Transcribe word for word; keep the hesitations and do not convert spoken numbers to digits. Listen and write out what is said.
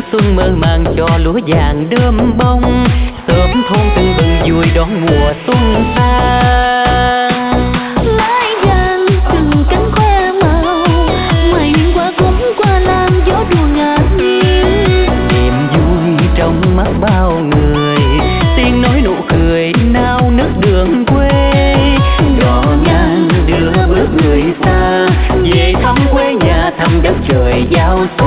xuân mơ màng cho lúa vàng đơm bông, sớm thôn từng bừng vui đón mùa xuân sang. Lai vàng từng cánh khoe màu, ngoài huyền qua cúng qua làm gió đùa ngát nghiêng. Niềm vui trong mắt bao người, tiếng nói nụ cười nao nức đường quê. Đò ngang đưa bước người xa, về thăm quê nhà thăm đất trời giao xuân.